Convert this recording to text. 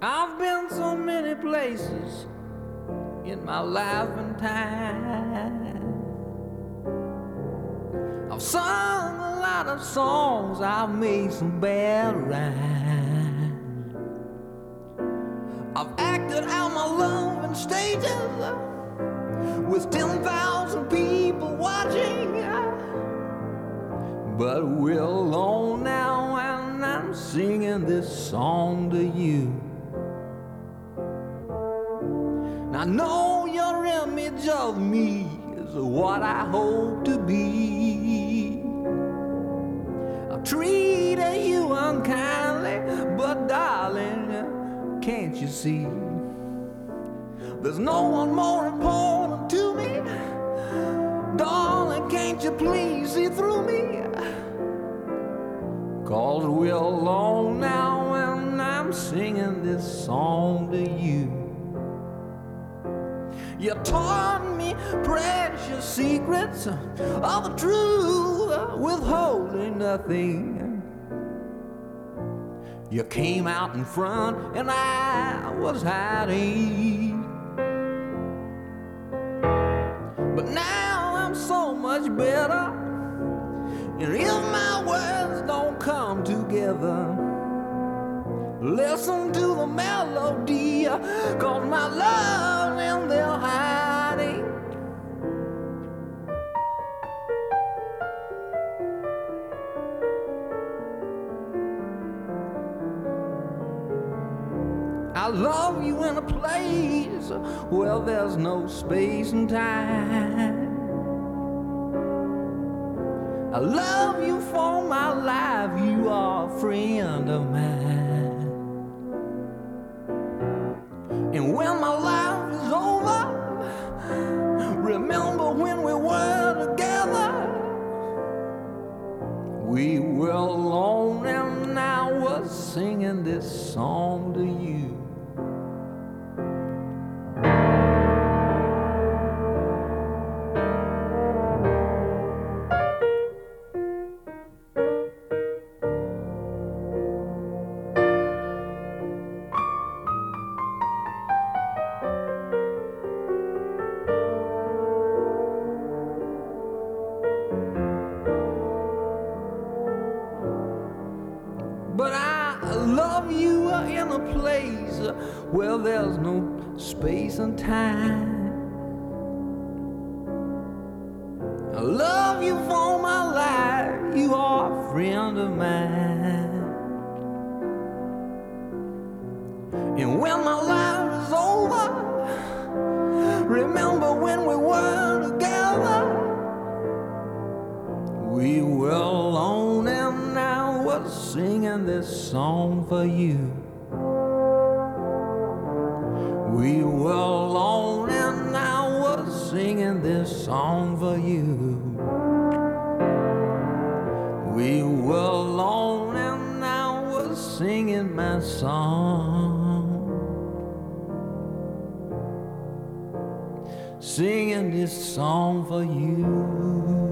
I've been so many places in my life and time. I've sung a lot of songs, I've made some bad rhymes. I've acted out my love in stages with 10,000 people watching. But we're alone now and I'm singing this song to you. I know your image of me is what I hope to be. I've treated you unkindly, but darling, can't you see? There's no one more important to me. Darling, can't you please see through me? 'Cause we're alone now and I'm singing this song to you. You taught me precious secrets of the truth, withholding nothing. You came out in front and I was hiding. But now I'm so much better, and if my words don't come together, listen to the melody, 'cause my love's in there hiding. I love you in a place where there's no space and time. I love you for my life, you are a friend of mine. And when my life is over, remember when we were together. We were alone and I was singing this song to you. But I love you in a place where there's no space and time. I love you for my life, you are a friend of mine. And when my life is over, remember when we were together. We were alone and I was singing this song for you. We were alone and I was singing this song for you. We were alone and I was singing my song. Singing this song for you.